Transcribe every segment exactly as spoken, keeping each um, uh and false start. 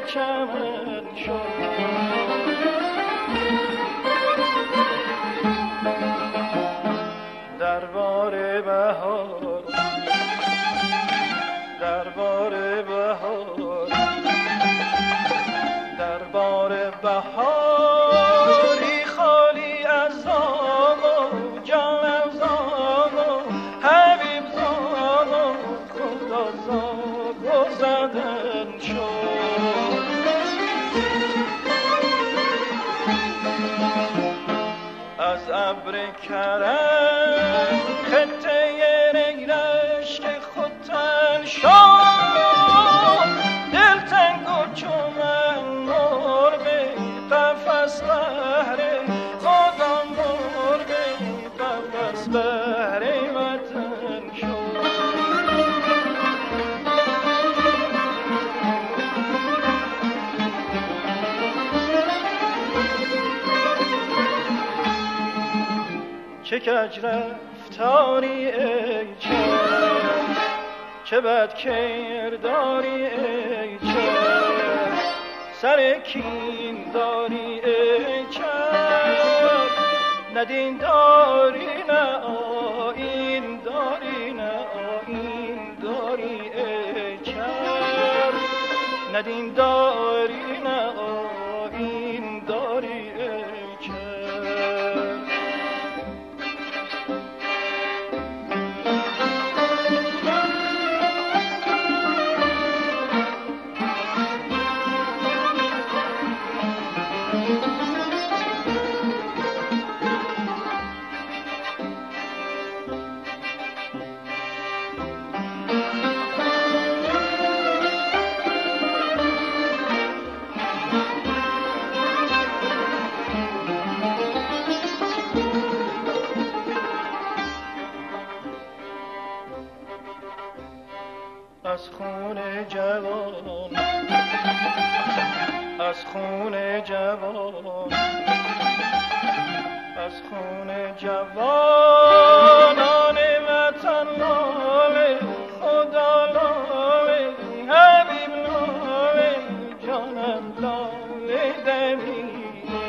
چمن شد. دربار بهار دربار بهار دربار بهاری خالی از زاغ و جانم زاغ و حبیب زاغ و خدا زاغ و زدن شد. از ابر کرم خطه رشک خودتن شد. دلتنگ و چومن مرغ قفس بهر خدا مرغ قفس بهر وطن شد. چه کج رفتاری ای چشم، چه بد کرداری ای چشم، سر کین داری ای چشم. نه دین داری نه آیین داری نه آیین داری ای چشم. نه دین داری نه آیین داری ای چشم. از خون جوان از خون جوان از خون جوانان وطن لاله خدا لاله حبیب لاله جانم لاله دمیده.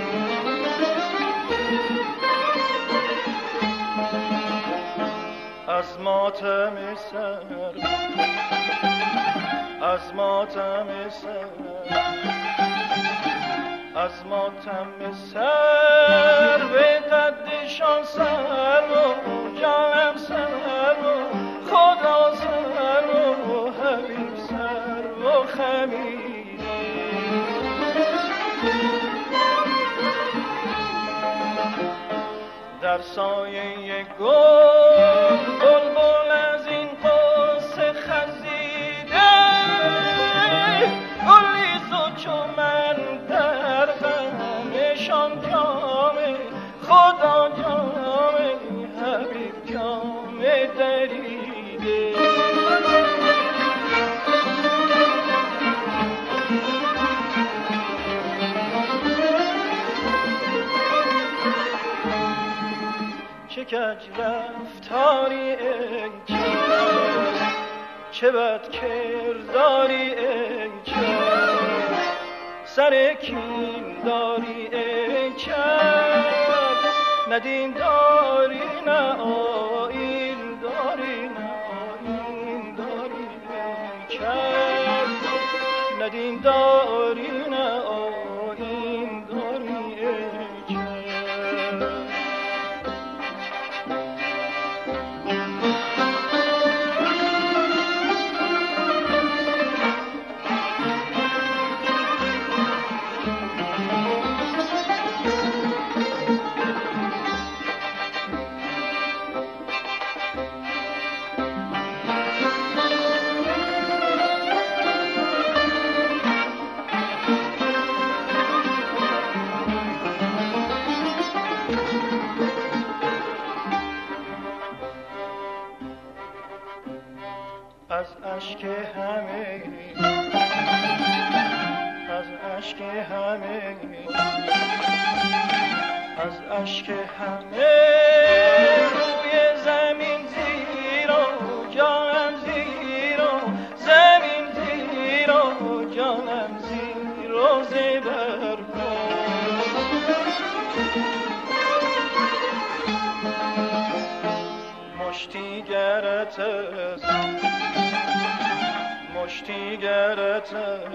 از ماتم سر از ماتم سر از ماتم سر به قدشان سر و جانم سر و خدا سر و حبیب سر و خمیده. در سایه گل بلبل از این قصه خزیده، گلی زو چو من در غمشان جامه خدا جامه حبیب جامه دریده. چه کج رفتاری ای چشم، چه بد کرداری ای چشم، سر کین داری ای چشم. نه دین داری نه آیین داری نه آیین داری ای چشم. نه دین داری نه آیین داری ای چشم. از اشک همه از اشک همه از اشک همه روی زمین زیر و جانم زیر و زمین زیر و جانم زیر مشتی گرت مشتی گرت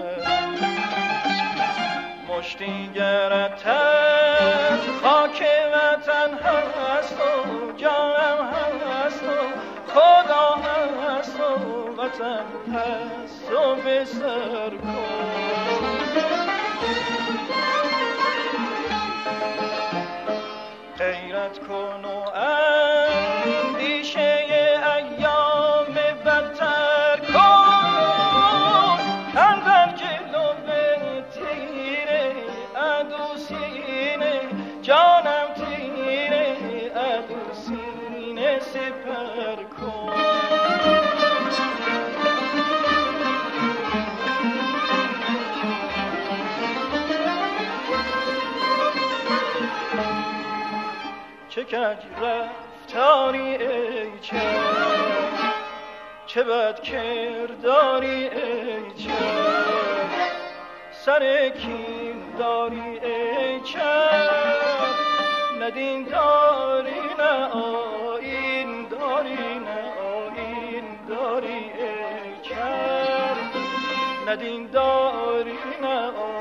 مشتی گرت خاک وطن هست و جانم هست و خدا هست و وطن هست و به سر کن غیرت کن و اندیشه ایام بدتر کن اندر جلو به تیره عدو سینه جانم تیره عدو سینه سپر کن چه کج رفتاری ای چشم چه بد کرداری ای چشم سر کین داری ای چشم ندین داری نه آیین داری نه آیین داری ای چشم ندین داری نه آیین